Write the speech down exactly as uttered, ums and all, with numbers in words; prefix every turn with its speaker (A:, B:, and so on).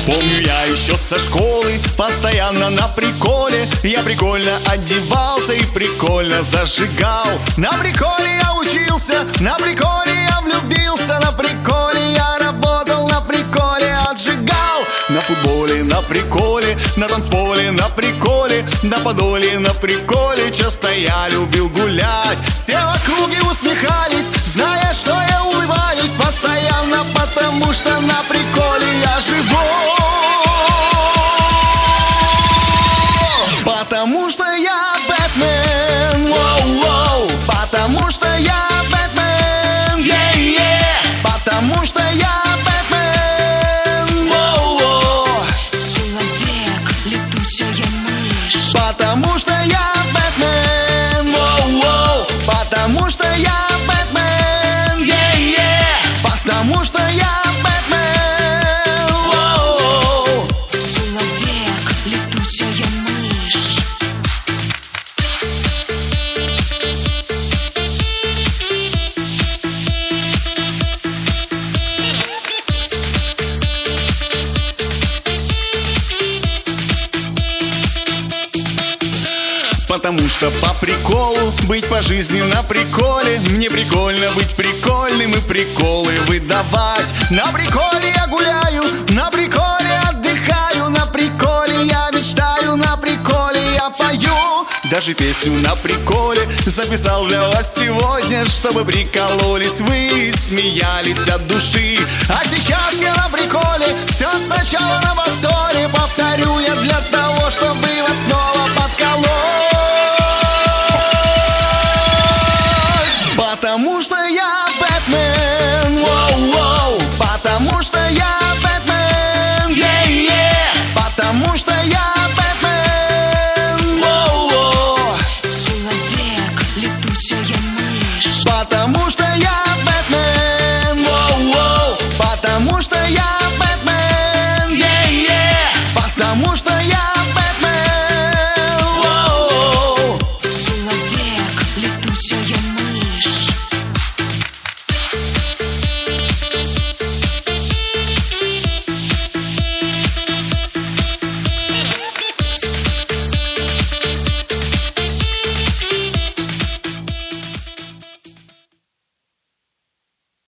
A: Помню я еще со школы, постоянно на приколе. Я прикольно одевался и прикольно зажигал. На приколе я учился, на приколе я влюбился. На приколе я работал, на приколе отжигал. На футболе, на приколе, на танцполе, на приколе, на подоле, на приколе. Часто я любил гулять. Все в округе усмехались, зная, что я улыбаюсь постоянно, потому что на приколе я живу. Потому что я Бэтмен, воу-воу. Потому что я Бэтмен, yeah-yeah. Потому что я Бэтмен, воу-воу.
B: Человек, летучая мышь.
A: Потому что я Бэтмен, воу-воу. Потому что я Бэтмен, yeah-yeah. Потому что я Бэтмен, воу-воу.
B: Человек, летучая мышь.
A: Потому что по приколу быть по жизни на приколе. Мне прикольно быть прикольным и приколы выдавать. На приколе я гуляю, на приколе отдыхаю. На приколе я мечтаю, на приколе я пою. Даже песню на приколе записал для вас сегодня, чтобы прикололись вы и смеялись от души. А сейчас я на приколе